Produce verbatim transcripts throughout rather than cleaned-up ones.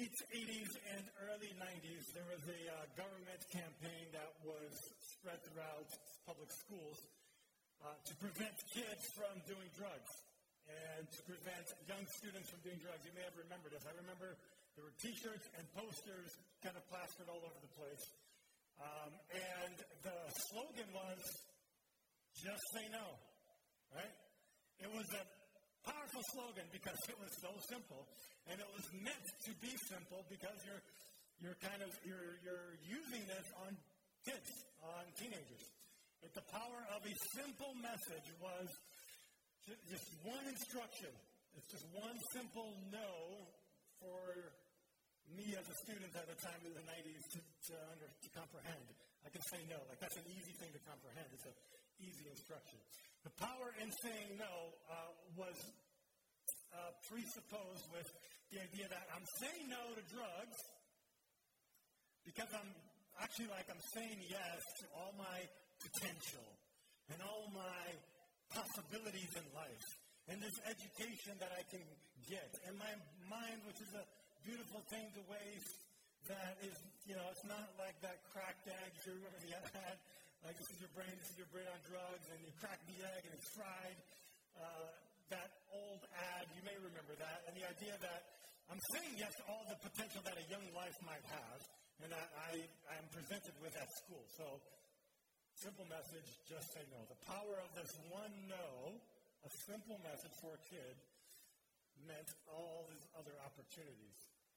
late eighties and early nineties, there was a uh, government campaign that was spread throughout public schools uh, to prevent kids from doing drugs and to prevent young students from doing drugs. You may have remembered this. I remember there were T-shirts and posters kind of plastered all over the place. Um, and the slogan was, just say no, right? It was a powerful slogan because it was so simple, and it was meant to be simple because you're you're kind of you're you're using this on kids, on teenagers. But the power of a simple message was just one instruction. It's just one simple no for me as a student at the time in the nineties to, to, under, to comprehend. I can say no. Like, that's an easy thing to comprehend. It's an easy instruction. The power in saying no uh, was uh, presupposed with the idea that I'm saying no to drugs because I'm actually like I'm saying yes to all my potential and all my possibilities in life and this education that I can get and my mind, which is a beautiful thing to waste that is, you know, it's not like that cracked egg. You remember the ad? Like, this is your brain, this is your brain on drugs, and you crack the egg and it's fried. Uh, that old ad, you may remember that. And the idea that I'm saying yes to all the potential that a young life might have, and that I am presented with at school. So, simple message, just say no. The power of this one no, a simple message for a kid, meant all these other opportunities.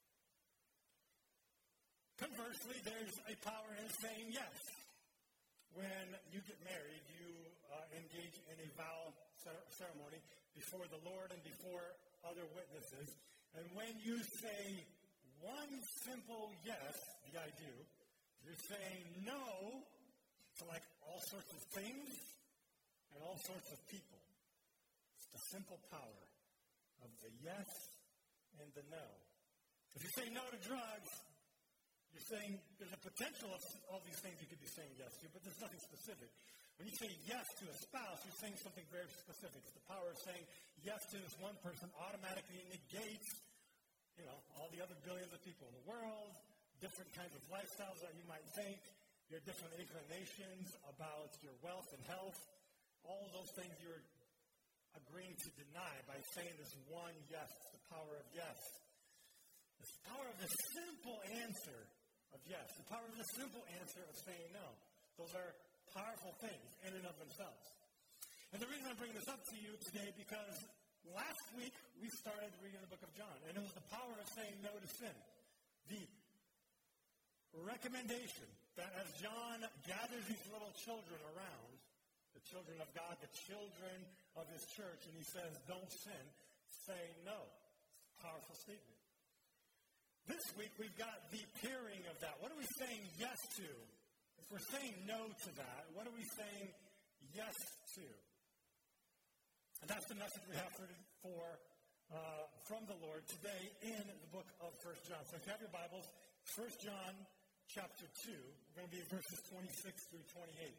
Conversely, there's a power in saying yes. When you get married, you uh, engage in a vow ceremony before the Lord and before other witnesses. And when you say one simple yes, the I do, you're saying no to like all sorts of things and all sorts of people. It's the simple power of the yes and the no. If you say no to drugs, you're saying there's a potential of all these things you could be saying yes to, but there's nothing specific. When you say yes to a spouse, you're saying something very specific. It's the power of saying yes to this one person automatically negates, you know, all the other billions of people in the world, different kinds of lifestyles that you might think, your different inclinations about your wealth and health, all those things you're agreeing to deny by saying this one yes, the power of yes. It's the power of the simple answer of yes, the power of the simple answer of saying no. Those are powerful things in and of themselves. And the reason I'm bringing this up to you today because last week we started reading the book of John, and it was the power of saying no to sin. The recommendation that as John gathers these little children around, the children of God, the children of his church, and he says, don't sin, say no. Powerful statement. This week, we've got the pairing of that. What are we saying yes to? If we're saying no to that, what are we saying yes to? And that's the message we have for, for uh, from the Lord today in the book of First John. So if you have your Bibles, First John chapter two, we're going to be in verses twenty-six through twenty-eight.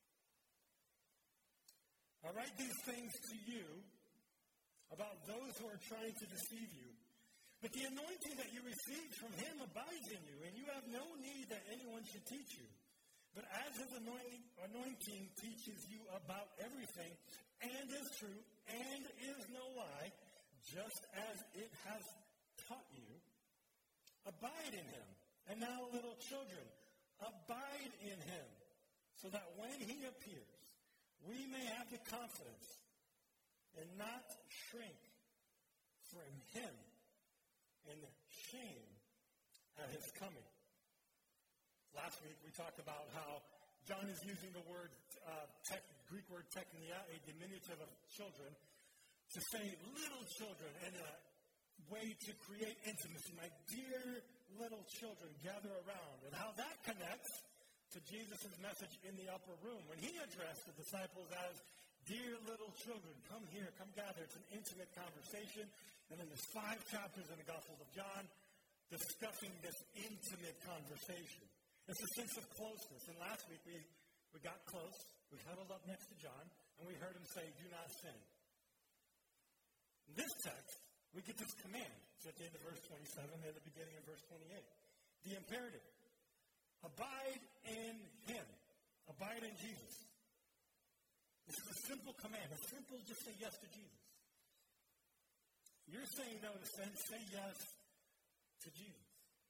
I write these things to you about those who are trying to deceive you. But the anointing that you received from him abides in you, and you have no need that anyone should teach you. But as his anointing, anointing teaches you about everything, and is true, and is no lie, just as it has taught you, abide in him. And now, little children, abide in him, so that when he appears, we may have the confidence and not shrink from him in shame at his coming. Last week we talked about how John is using the word, uh, tech, Greek word teknia, a diminutive of children, to say little children and a way to create intimacy. My dear little children, gather around. And how that connects to Jesus' message in the upper room when he addressed the disciples as dear little children, come here, come gather. It's an intimate conversation. And then there's five chapters in the Gospel of John discussing this intimate conversation. It's a sense of closeness. And last week we, we got close. We huddled up next to John, and we heard him say, do not sin. This text we get this command. It's at the end of verse twenty-seven and at the beginning of verse twenty-eight. The imperative. Abide in him. Abide in Jesus. This is a simple command. A simple, just say yes to Jesus. You're saying no to sin, say yes to Jesus.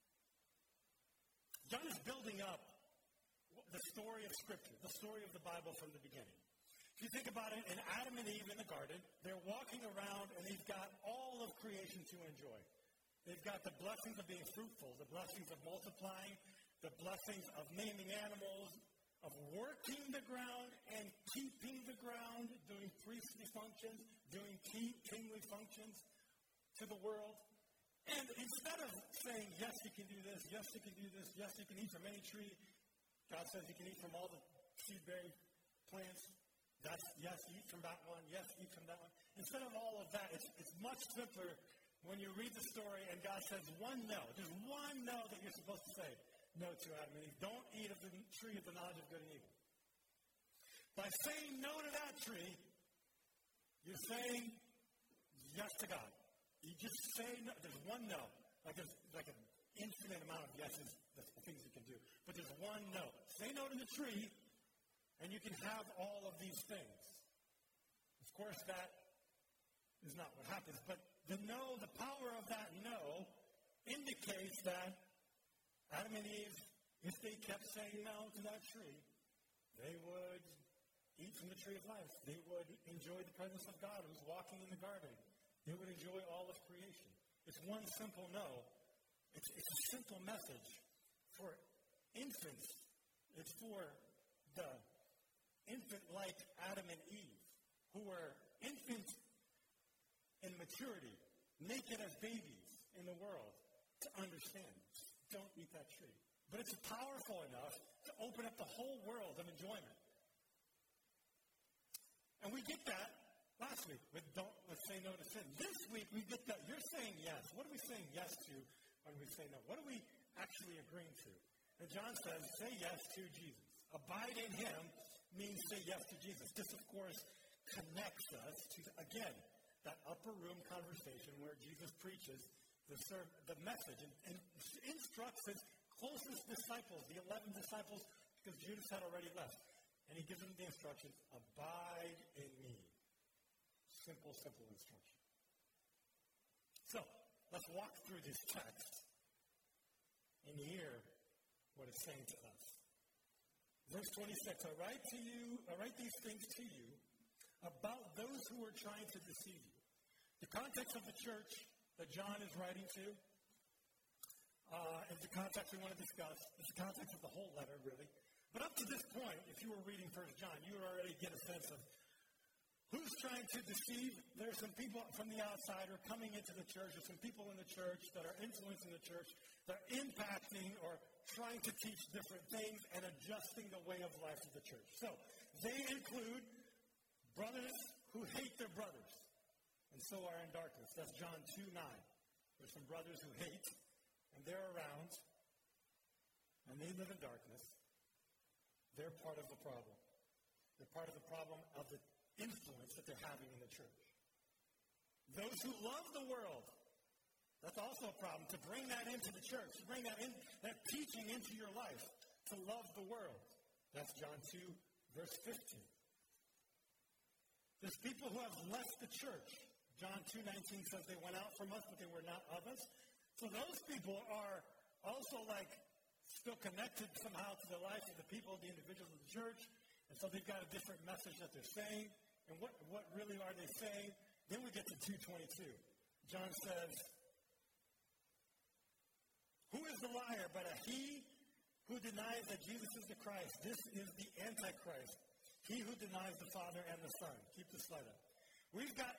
John is building up the story of Scripture, the story of the Bible from the beginning. If you think about it, in Adam and Eve in the garden, they're walking around and they've got all of creation to enjoy. They've got the blessings of being fruitful, the blessings of multiplying, the blessings of naming animals, of working the ground and keeping the ground, doing priestly functions, doing key, kingly functions to the world. And instead of saying, yes, you can do this, yes, you can do this, yes, you can eat from any tree, God says you can eat from all the seed-bearing plants. That's, yes, eat from that one, yes, eat from that one. Instead of all of that, it's, it's much simpler when you read the story and God says one no, just one no that you're supposed to say no to Adam and Eve. Don't eat of the tree of the knowledge of good and evil. By saying no to that tree, you're saying yes to God. You just say no. There's one no. Like there's like an infinite amount of yeses, the things you can do. But there's one no. Say no to the tree, and you can have all of these things. Of course, that is not what happens. But the no, the power of that no, indicates that Adam and Eve, if they kept saying no to that tree, they would eat from the tree of life. They would enjoy the presence of God who's walking in the garden. They would enjoy all of creation. It's one simple no. It's, it's a simple message for infants. It's for the infant like Adam and Eve, who were infants in maturity, naked as babies in the world, to understand. Don't eat that tree. But it's powerful enough to open up the whole world of enjoyment. And we get that last week with don't let's say no to sin. This week we get that you're saying yes. What are we saying yes to when we say no? What are we actually agreeing to? And John says, say yes to Jesus. Abide in him means say yes to Jesus. This, of course, connects us to, again, that upper room conversation where Jesus preaches the, serve, the message and, and instructs his closest disciples, the eleven disciples, because Judas had already left. And he gives them the instructions, abide in me. Simple, simple instruction. So, let's walk through this text and hear what it's saying to us. Verse twenty-six, I write to you, I write these things to you about those who are trying to deceive you. The context of the church that John is writing to uh, is the context we want to discuss. It's the context of the whole letter, really. But up to this point, if you were reading First John, you would already get a sense of who's trying to deceive. There are some people from the outside who are coming into the church. There's some people in the church that are influencing the church, that are impacting or trying to teach different things and adjusting the way of life of the church. So they include brothers who hate their brothers and so are in darkness. That's John two nine. There's some brothers who hate, and they're around, and they live in darkness. They're part of the problem. They're part of the problem of the influence that they're having in the church. Those who love the world, that's also a problem, to bring that into the church, to bring that in, that teaching into your life, to love the world. That's John two, verse fifteen. There's people who have left the church. John two nineteen says they went out from us, but they were not of us. So those people are also like still connected somehow to the life of the people, the individuals of the church. And so they've got a different message that they're saying. And what, what really are they saying? Then we get to two twenty-two. John says, who is the liar but a he who denies that Jesus is the Christ? This is the Antichrist. He who denies the Father and the Son. Keep the slide up. We've got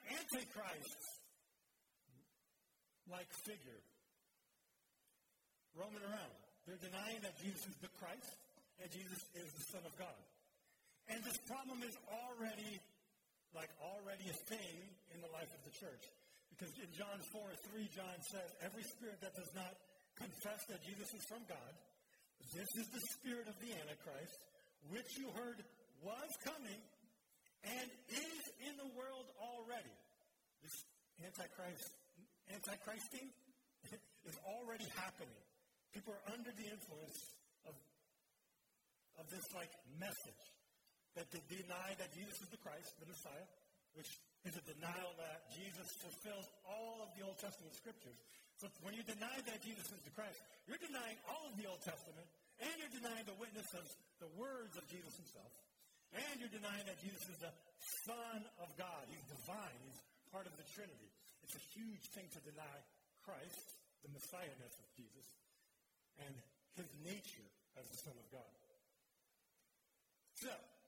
Antichrists-like figure roaming around. They're denying that Jesus is the Christ and Jesus is the Son of God. And this problem is already, like already a thing in the life of the church. Because in John four three, John says, every spirit that does not confess that Jesus is from God, this is the spirit of the Antichrist, which you heard was coming and is in the world already. This Antichrist antichristing is already happening. People are under the influence of, of this like message that they deny that Jesus is the Christ, the Messiah, which is a denial that Jesus fulfills all of the Old Testament scriptures. So when you deny that Jesus is the Christ, you're denying all of the Old Testament, and you're denying the witness of the words of Jesus himself, and you're denying that Jesus is the Son of God. He's divine. He's part of the Trinity. It's a huge thing to deny Christ, the Messiah-ness of Jesus, and his nature as the Son of God. So,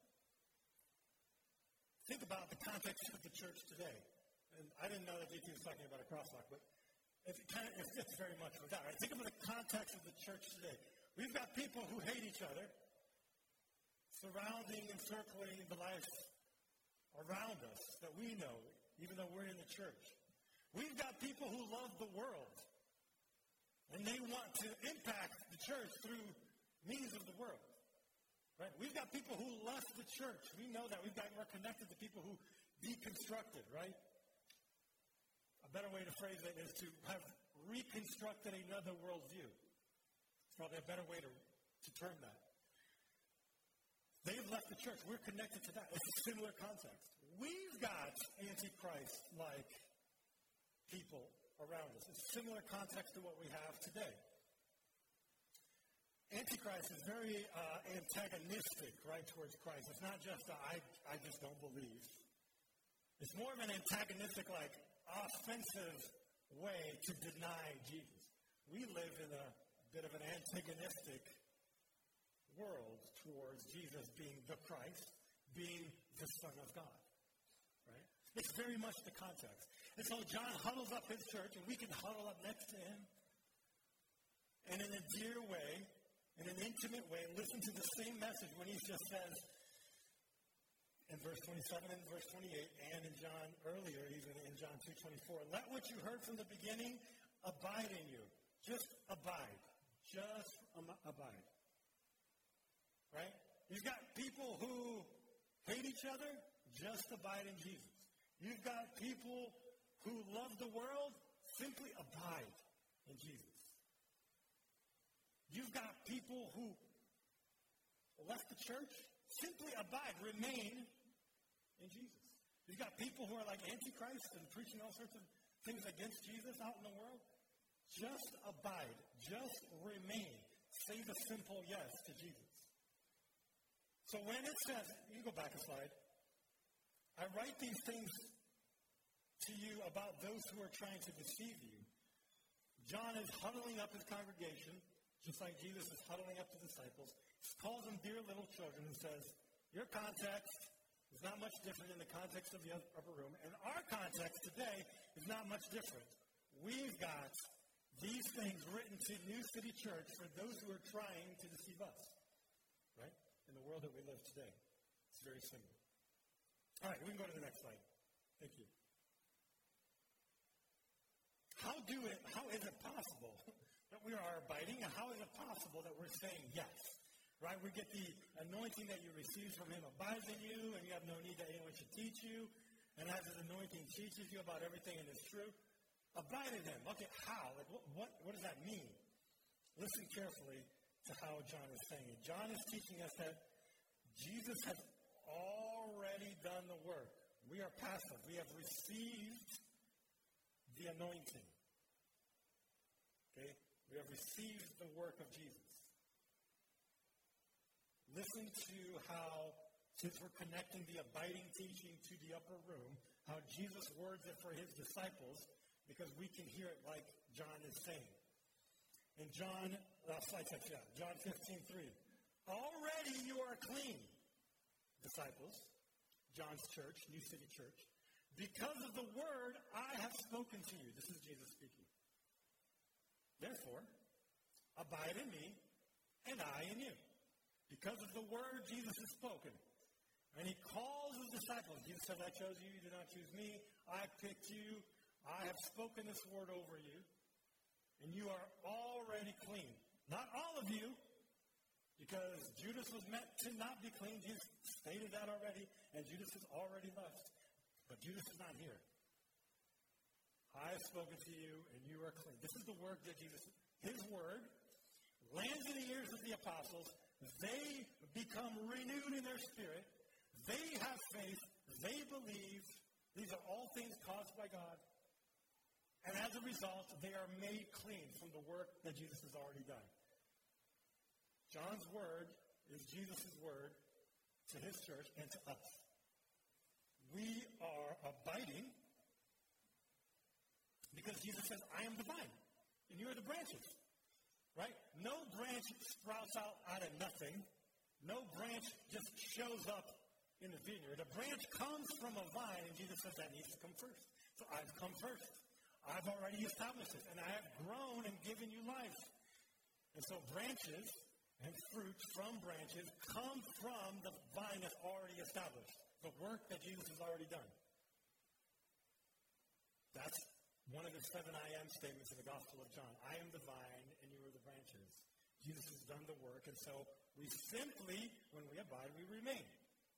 think about the context of the church today. And I didn't know that J T was talking about a crosswalk, but it kind of it fits very much with that. Right? Think about the context of the church today. We've got people who hate each other, surrounding and circling the life around us that we know, even though we're in the church. We've got people who love the world, and they want to impact the church through means of the world. Right? We've got people who left the church. We know that. We've got more connected to people who deconstructed, right? A better way to phrase it is to have reconstructed another worldview. It's probably a better way to, to term that. They've left the church. We're connected to that. It's a similar context. We've got Antichrist-like people around us. It's a similar context to what we have today. Antichrist is very uh, antagonistic, right, towards Christ. It's not just a, I, I just don't believe. It's more of an antagonistic, like, offensive way to deny Jesus. We live in a bit of an antagonistic world towards Jesus being the Christ, being the Son of God, right? It's very much the context. And so John huddles up his church, and we can huddle up next to him, and in a dear way, in an intimate way, listen to the same message when he just says, in verse twenty-seven and verse twenty-eight, and in John earlier, even in John two twenty-four, let what you heard from the beginning abide in you. Just abide. Just am- abide. Right? You've got people who hate each other, just abide in Jesus. You've got people who love the world, simply abide in Jesus. You've got people who left the church, simply abide, remain in Jesus. You've got people who are like Antichrist and preaching all sorts of things against Jesus out in the world. Just abide. Just remain. Say the simple yes to Jesus. So when it says, you go back a slide, I write these things to you about those who are trying to deceive you. John is huddling up his congregation, just like Jesus is huddling up the disciples. He calls them dear little children and says, your context is not much different than the context of the upper room, and our context today is not much different. We've got these things written to New City Church for those who are trying to deceive us, right? In the world that we live today. It's very similar. All right, we can go to the next slide. Thank you. How do it, how is it possible that we are abiding, and how is it possible that we're saying yes? Right? We get the anointing that you receive from him abides in you, and you have no need that anyone should teach you. And as his anointing teaches you about everything and is true, abide in him. Okay, how? Like, what, what, what does that mean? Listen carefully to how John is saying it. John is teaching us that Jesus has already done the work. We are passive. We have received the anointing. Okay? We have received the work of Jesus. Listen to how, since we're connecting the abiding teaching to the upper room, how Jesus words it for his disciples, because we can hear it like John is saying. In John, uh, slide text, yeah, John fifteen three. Already you are clean, disciples, John's church, New City Church, because of the word I have spoken to you. This is Jesus speaking. Therefore, abide in me, and I in you. Because of the word Jesus has spoken. And he calls his disciples. Jesus said, I chose you, you did not choose me. I picked you. I have spoken this word over you. And you are already clean. Not all of you, because Judas was meant to not be clean. Jesus stated that already, and Judas has already left. But Judas is not here. I have spoken to you, and you are clean. This is the work that Jesus, his word, lands in the ears of the apostles. They become renewed in their spirit. They have faith. They believe. These are all things caused by God. And as a result, they are made clean from the work that Jesus has already done. John's word is Jesus' word to his church and to us. We are abiding because Jesus says, I am the vine, and you are the branches. Right? No branch sprouts out out of nothing. No branch just shows up in the vineyard. A branch comes from a vine, and Jesus says that needs to come first. So I've come first. I've already established it, and I have grown and given you life. And so branches and fruit from branches come from the vine that's already established. The work that Jesus has already done. That's one of the seven I am statements in the Gospel of John. I am the vine, and you are the branches. Jesus has done the work, and so we simply, when we abide, we remain.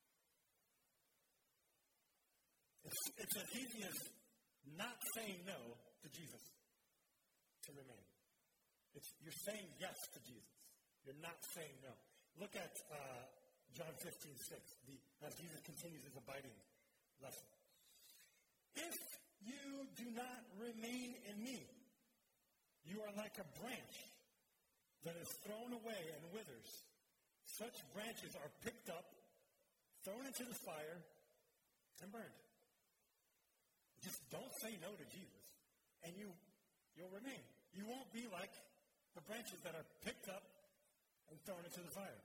It's, it's as easy as not saying no to Jesus to remain. It's, you're saying yes to Jesus. You're not saying no. Look at uh, John fifteen six, the, as Jesus continues his abiding lesson. If you do not remain in me, you are like a branch that is thrown away and withers. Such branches are picked up, thrown into the fire, and burned. Just don't say no to Jesus, and you, you'll remain. You won't be like the branches that are picked up and thrown into the fire.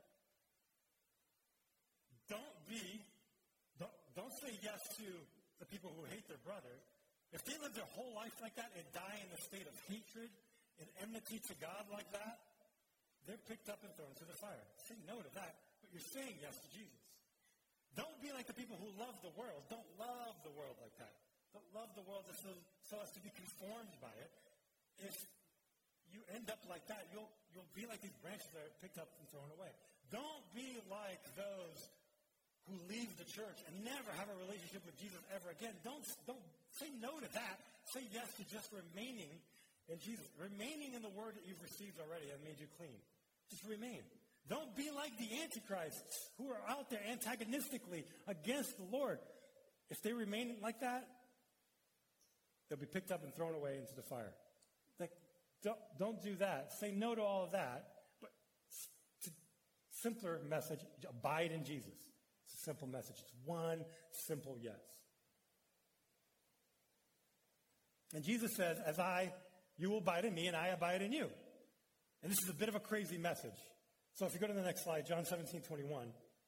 Don't be, don't, don't say yes to the people who hate their brother. If they live their whole life like that and die in a state of hatred and enmity to God like that, they're picked up and thrown into the fire. Say no to that, but you're saying yes to Jesus. Don't be like the people who love the world. Don't love the world like that. Don't love the world so, so as to be conformed by it. If you end up like that, you'll, you'll be like these branches that are picked up and thrown away. Don't be like those who leave the church and never have a relationship with Jesus ever again. Don't, don't say no to that. Say yes to just remaining in Jesus. Remaining in the word that you've received already has made you clean. Just remain. Don't be like the antichrists who are out there antagonistically against the Lord. If they remain like that, they'll be picked up and thrown away into the fire. Like, don't, don't do that. Say no to all of that. But to, simpler message, abide in Jesus. It's a simple message. It's one simple yes. And Jesus says, as I, you will abide in me and I abide in you. And this is a bit of a crazy message. So if you go to the next slide, John seventeen twenty-one.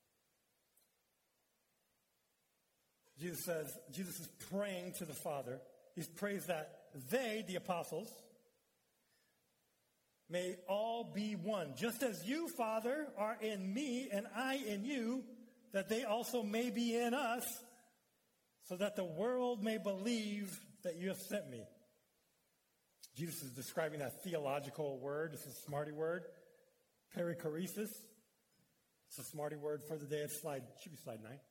Jesus says, Jesus is praying to the Father. He prays that they, the apostles, may all be one. Just as you, Father, are in me and I in you, that they also may be in us, so that the world may believe that you have sent me. Jesus is describing that theological word. This is a smarty word. Perichoresis. It's a smarty word for the day. It's slide, should be slide nine.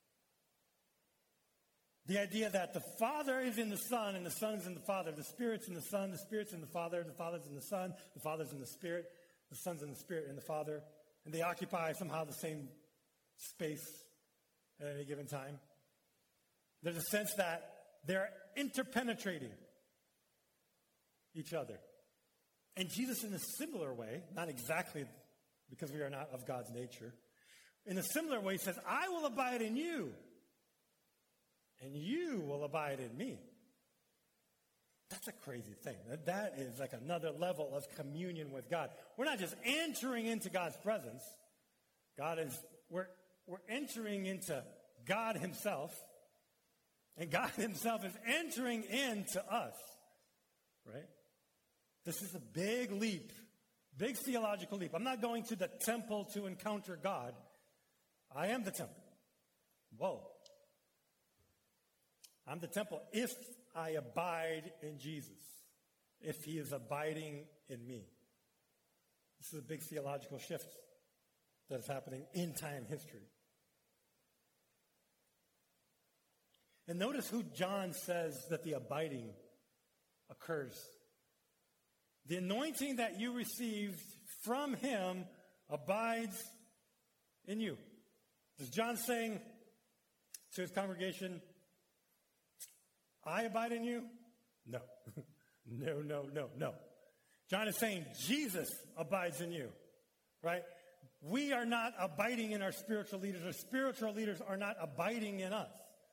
The idea that the Father is in the Son and the Son is in the Father. The Spirit's in the Son, the Spirit's in the Father, the Father's in the Son, the Father's in the Spirit, the Son's in the Spirit and the Father. And they occupy somehow the same space at any given time. There's a sense that they're interpenetrating each other. And Jesus, in a similar way, not exactly because we are not of God's nature, in a similar way says, I will abide in you, and you will abide in me. That's a crazy thing. That, that is like another level of communion with God. We're not just entering into God's presence. God is, we're, we're entering into God himself, and God himself is entering into us, right? This is a big leap, big theological leap. I'm not going to the temple to encounter God. I am the temple. Whoa. I'm the temple if I abide in Jesus, if he is abiding in me. This is a big theological shift that is happening in time history. And notice who John says that the abiding occurs. The anointing that you received from him abides in you. Is John saying to his congregation, I abide in you? No. no, no, no, no. John is saying Jesus abides in you, right? We are not abiding in our spiritual leaders. Our spiritual leaders are not abiding in us.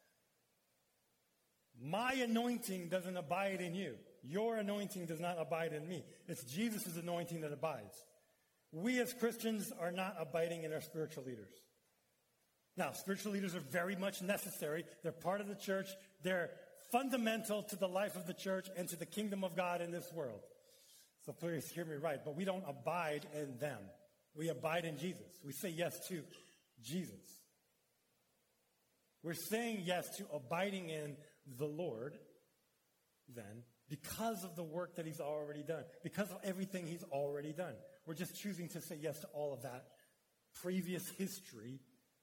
My anointing doesn't abide in you. Your anointing does not abide in me. It's Jesus' anointing that abides. We as Christians are not abiding in our spiritual leaders. Now, spiritual leaders are very much necessary. They're part of the church. They're fundamental to the life of the church and to the kingdom of God in this world. So please hear me right. But we don't abide in them. We abide in Jesus. We say yes to Jesus. We're saying yes to abiding in the Lord then because of the work that he's already done, because of everything he's already done. We're just choosing to say yes to all of that previous history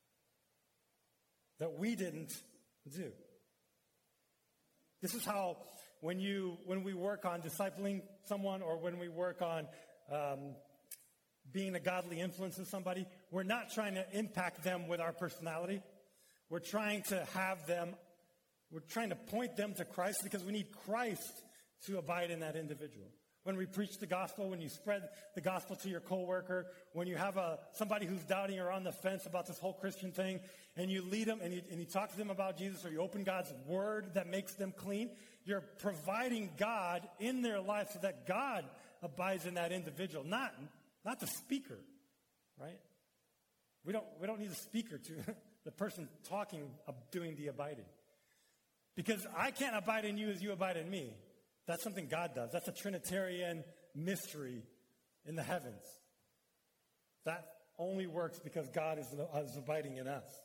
that we didn't do. This is how when you when we work on discipling someone or when we work on um, being a godly influence in somebody, we're not trying to impact them with our personality. We're trying to have them, we're trying to point them to Christ because we need Christ to abide in that individual. When we preach the gospel, when you spread the gospel to your coworker, when you have a somebody who's doubting or on the fence about this whole Christian thing, and you lead them and you, and you talk to them about Jesus, or you open God's word that makes them clean, you're providing God in their life so that God abides in that individual, not, not the speaker, right? We don't, we don't need a speaker to the person talking of doing the abiding. Because I can't abide in you as you abide in me. That's something God does. That's a Trinitarian mystery in the heavens. That only works because God is, is abiding in us.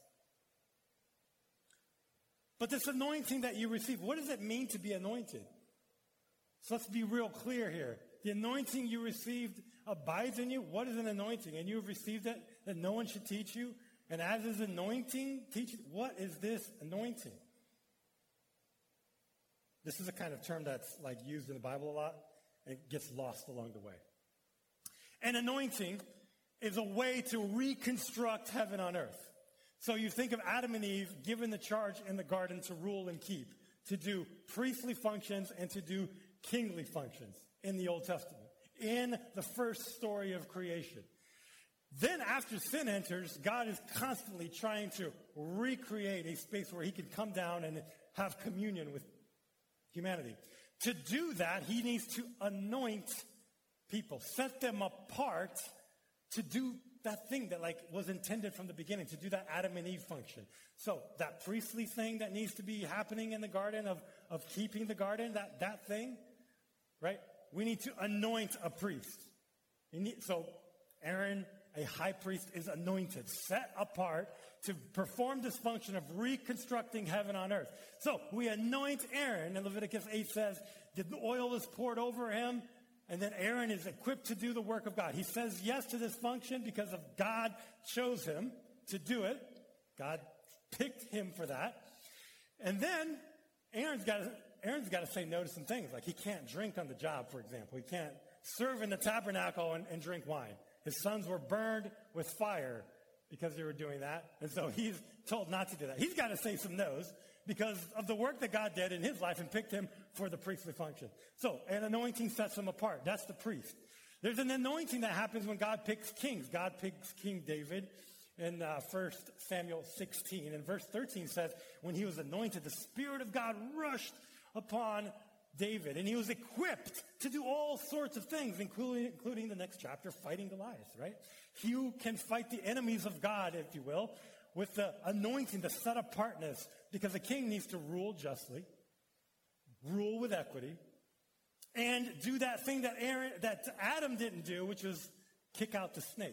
But this anointing that you receive, what does it mean to be anointed? So let's be real clear here. The anointing you received abides in you. What is an anointing? And you have received it that no one should teach you. And as is anointing, teach what is this anointing? This is a kind of term that's like used in the Bible a lot and it gets lost along the way. An anointing is a way to reconstruct heaven on earth. So you think of Adam and Eve given the charge in the garden to rule and keep, to do priestly functions and to do kingly functions in the Old Testament, in the first story of creation. Then after sin enters, God is constantly trying to recreate a space where he can come down and have communion with humanity. To do that, he needs to anoint people, set them apart to do that thing that like was intended from the beginning, to do that Adam and Eve function. So that priestly thing that needs to be happening in the garden of, of keeping the garden, that, that thing, right? We need to anoint a priest. Need, so Aaron, a high priest, is anointed, set apart to perform this function of reconstructing heaven on earth. So we anoint Aaron, and Leviticus eight says, the oil is poured over him, and then Aaron is equipped to do the work of God. He says yes to this function because of God chose him to do it. God picked him for that. And then Aaron's got to, Aaron's got to say no to some things. Like he can't drink on the job, for example. He can't serve in the tabernacle and, and drink wine. His sons were burned with fire because they were doing that. And so he's told not to do that. He's got to say some no's because of the work that God did in his life and picked him for the priestly function. So an anointing sets him apart. That's the priest. There's an anointing that happens when God picks kings. God picks King David in uh, First Samuel sixteen. And verse thirteen says, when he was anointed, the Spirit of God rushed upon David. And he was equipped to do all sorts of things, including, including the next chapter, fighting Goliath, right? He can fight the enemies of God, if you will, with the anointing, the set apartness, because a king needs to rule justly, rule with equity, and do that thing that Aaron, that Adam didn't do, which was kick out the snake.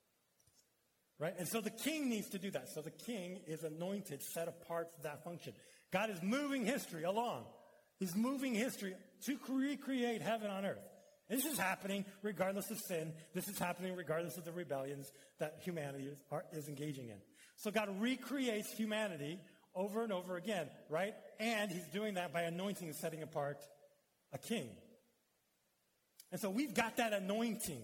Right? And so the king needs to do that. So the king is anointed, set apart for that function. God is moving history along. He's moving history to recreate heaven on earth. This is happening regardless of sin. This is happening regardless of the rebellions that humanity is, are, is engaging in. So God recreates humanity over and over again, right? And he's doing that by anointing and setting apart a king. And so we've got that anointing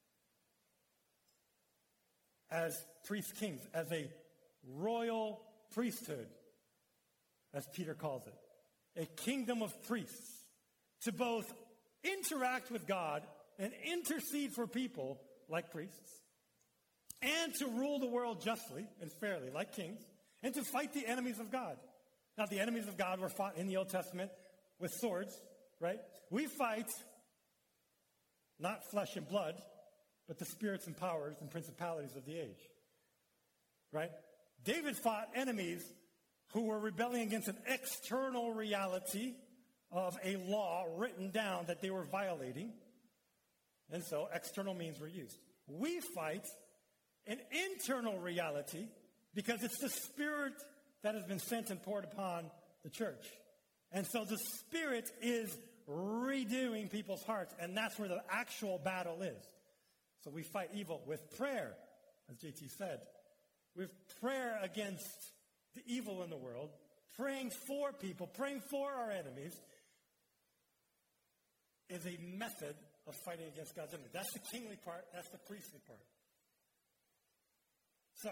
as priest kings, as a royal priesthood, as Peter calls it. A kingdom of priests to both interact with God and intercede for people like priests, and to rule the world justly and fairly like kings, and to fight the enemies of God. Now, the enemies of God were fought in the Old Testament with swords, right? We fight not flesh and blood, but the spirits and powers and principalities of the age, right? David fought enemies who were rebelling against an external reality of a law written down that they were violating. And so external means were used. We fight an internal reality because it's the Spirit that has been sent and poured upon the church. And so the Spirit is redoing people's hearts, and that's where the actual battle is. So we fight evil with prayer, as J T said. With prayer against the evil in the world, praying for people, praying for our enemies, is a method of fighting against God's enemies. That's the kingly part. That's the priestly part. So,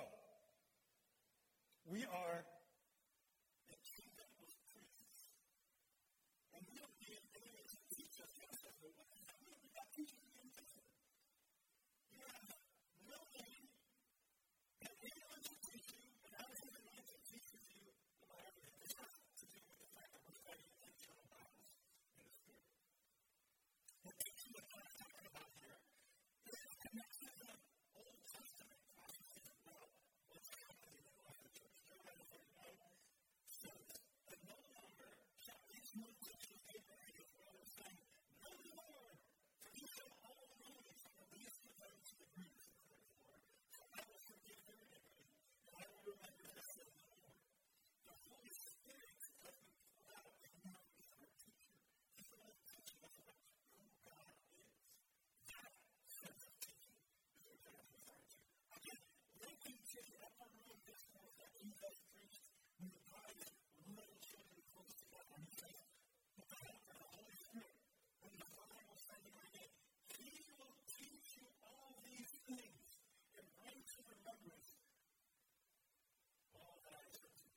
we are a kingdom of priests. And we don't need anyone to teach us how to do it. We're not teaching you anything. You have no need that anyone should teach you, and how is anyone to teach you about everything? It's not to do with the fact that we're fighting internal battles in the Spirit. The teaching that I'm talking about here is connected to the Old Testament prophecies as well. What's happening in the life of the church? Jeremiah thirty-one says that no longer shall these movements of Abraham as well as saying, know the Lord, for you shall all know me from the least of them to the greatest, declares the Lord. For I will forgive their iniquity, and I will remember this as the Lord. The Holy Spirit has been poured out, and now is our teacher. He's the one teaching us about who God is. That sense of teaching is what God is referring to. Again, linking to the upper room discourse that Jesus preached when the bride is little children close together. And he says, but the helper, the Holy Spirit, when the Father will send him again, he will teach you all these things and bring to remembrance all that I said to you.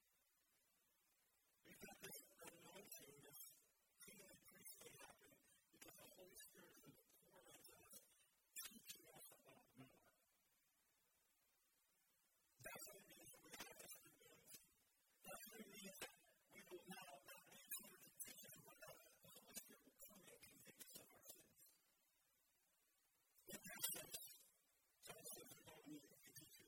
We've got this anointing, this kingdom priestly happening because the Holy Spirit is poured into us, teaching us about more. That's what it means that we have this ability. That's what it means that we will now not be here to teach us about us. The Holy Spirit will come and convict us of our sins. In that sense, John says we don't need a teacher.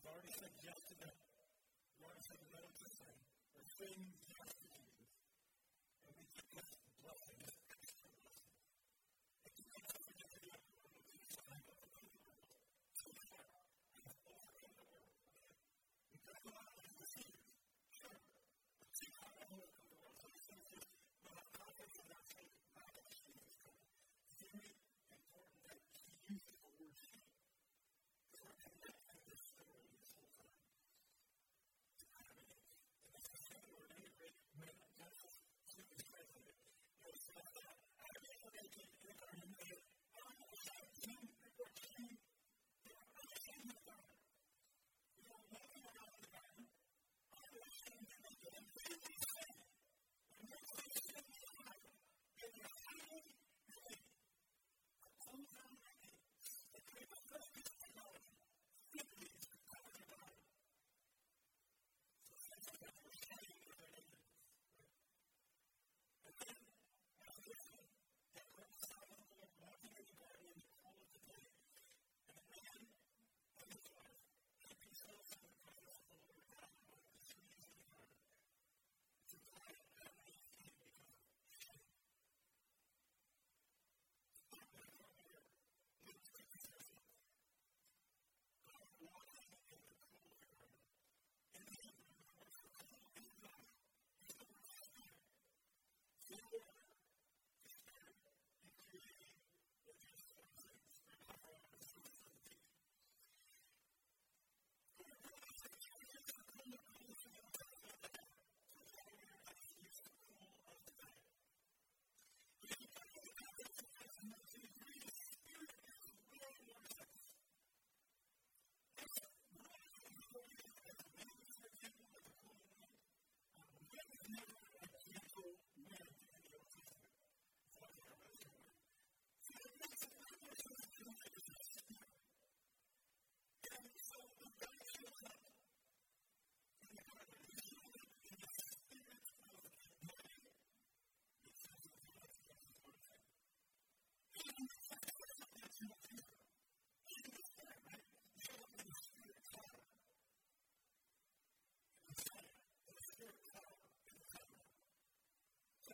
We've already said yes to them. We've already said no to sin. We're saying yes to Jesus. And we get this blessing, this extra blessing. It can come from the video of the sign of the world. So far, we have overcome the world. We got a lot of deceivers. Sure. But see how we overcome the world. So it's not just, well, I'm confident in our faith, not that Jesus is coming. It's very important that he uses the word she. Because we're connecting this story this whole time. To navigate. And it's the same word anyway. Men, Genesis, she was translated. You know, it's not that. I don't know if you can learn in there. I don't know if I'm doing it or she. They are ashamed of God. You know, walking around the garden, I'm ashamed of God. And they will say, when you're ashamed of God, and you're hiding, you're like, a cold down my name. The kind of first piece of technology, simply is to cover your body. So it's like that we're shining with our name. And then, now listen, that we're outside of the Lord, walking in the garden in the cool of the day. And the man and his wife keep themselves in the presence of the Lord God among the trees of the garden. To die that way came because of shame. Stop that over here. Look at this yourself. God walking in the cool of the garden. In the Hebrew, the word for cool is God. It's the word spirit. In order to spirit in creating what Jesus was saying. Spirit of God is the source of the deep. But we realize that Jesus is the cool of the ocean and the cool of the day. So the Holy Spirit is used the cool of the day. But if you come to the context of God's mercy, you read the spirit is way more sense. That's why the Holy Spirit is made as an example of the cool of the day. There was never a gentle wind in the Old Testament. It's like our weather word. So it makes it not just as a gentle wind, it's a spirit. And so when God shows up in the garden, he shows up in the spirit of the day. It says in Genesis one ten. And the first person that you will see, even the spirit, right? He shows up in the spirit power. In the Messiah, in the spirit power, in the covenant. So,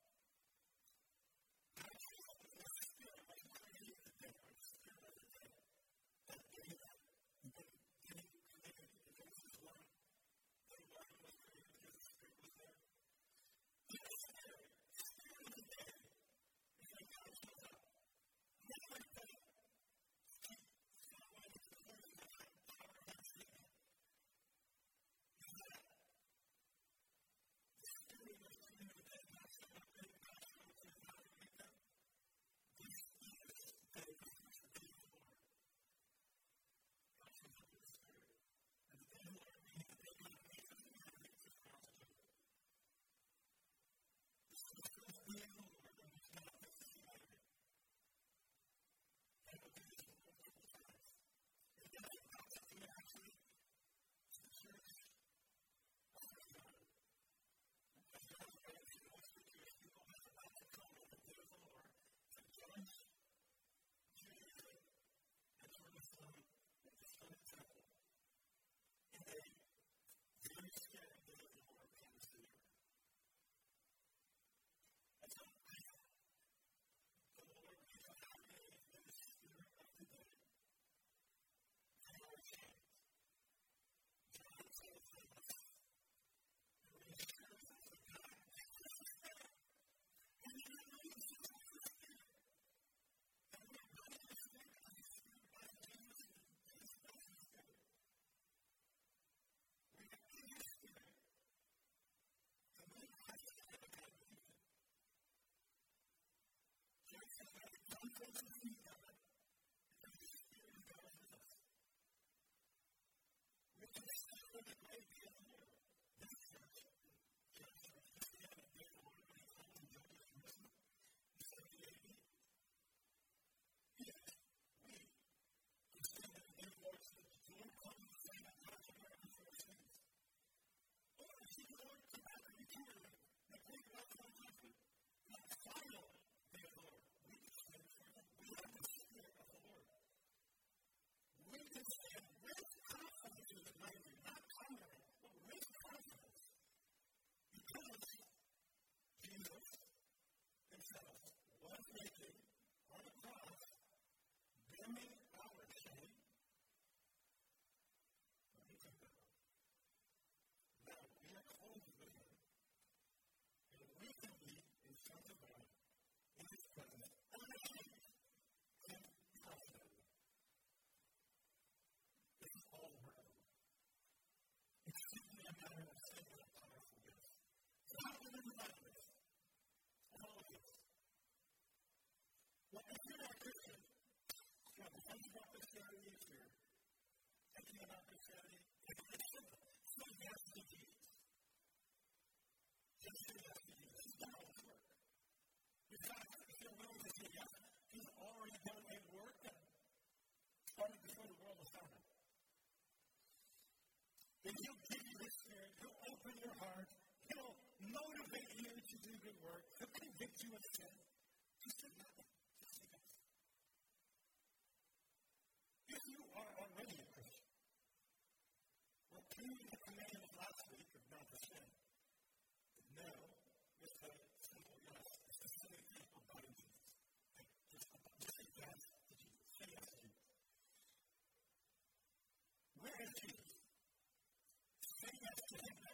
God shows up in the spirit like creating the day, or the spirit of the day. That day that when he created in Genesis one, the water was created because the spirit was there. So the spirit, the spirit of the day, is when God shows up. Not like the sheep, it's not like the person that had power of that sleeping. It's that the spirit was created in the day, God showed up, and God showed up in the power to make them. This is the day of the day of the Lord. God shows up in the spirit. And the day of the Lord means the day God makes us and God makes us constitute. This is the first day of the Lord, and it's not just a Saturday. And we'll do this multiple times. And then it pops up here actually. It's the church of God. And God's way to most of the Jewish people is about to come on the day of the Lord to judge Judaism and Jerusalem and the Stone Temple. And a very scary day of the Lord comes to the earth. And so, the Lord is operating in the spirit of the day. They are ashamed. John says this. And when he shares this with God, this is the spirit. And he releases the spirit. And we're running the spirit of the spirit by Jesus and his blessed spirit. We are in his spirit. And we have to have a God with him. James says that the Son goes to see God, and the Spirit of God is us. We can stand with the great day of the Lord. This church, Church Church, this day of the day of the Lord, when he called to judge Jerusalem in seventy A D. Yes, we can stand at the day of the Lord, so that the Lord comes to say that God should bear our sins. Or see the Lord come back and return and bring about our judgment. Not the final day of the Lord. We can stand for him. We have thinking about Christianity if you're thinking about Christianity, it's simple. Say yes to Jesus. Just say yes to Jesus. He's done all this work. In fact, if you're willing to say yes, he's already done a work that started before the world was founded. If he'll give you his spirit, he'll open your heart, he'll motivate you to do good work, he'll convict you of sin. Just say nothing. Just say yes. If you are already a Christian, repeat the command of last week of not to sin. No, with a simple yes. It's the same thing about Jesus. Just, just say yes to Jesus. Say yes to Jesus. Where is Jesus? Say yes to him now.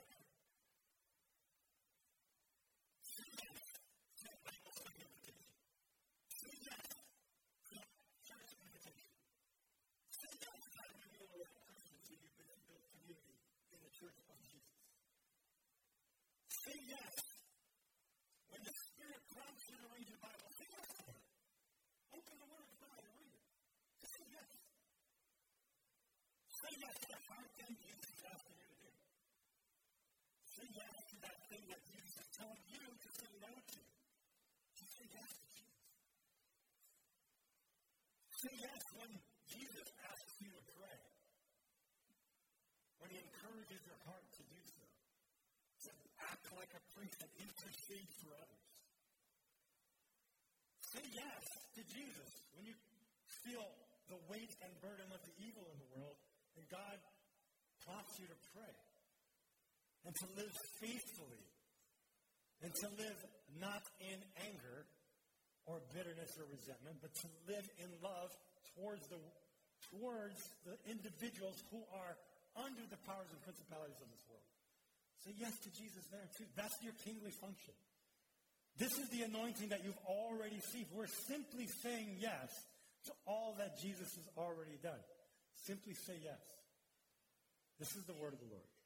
Say yes to Bible study invitation. Say yes to church invitation. Say yes to having you be a person so you've been to build community in the church of Jesus. Say yes when the Spirit prompts you to read your Bible. Say yes to him. Open the Word of God and read it. Say yes. Say yes to the hard thing Jesus is asking you to do. Say yes to that thing that Jesus is telling you to say no to. Just say yes to Jesus. Say yes when Jesus asks you to pray. When he encourages your heart to do so. To act like a priest and intercede for others. Say yes to Jesus when you feel the weight and burden of the evil in the world and God prompts you to pray. And to live faithfully. And to live not in anger or bitterness or resentment, but to live in love towards the towards the individuals who are under the powers and principalities of this world. Say yes to Jesus there too. That's your kingly function. This is the anointing that you've already received. We're simply saying yes to all that Jesus has already done. Simply say yes. This is the word of the Lord.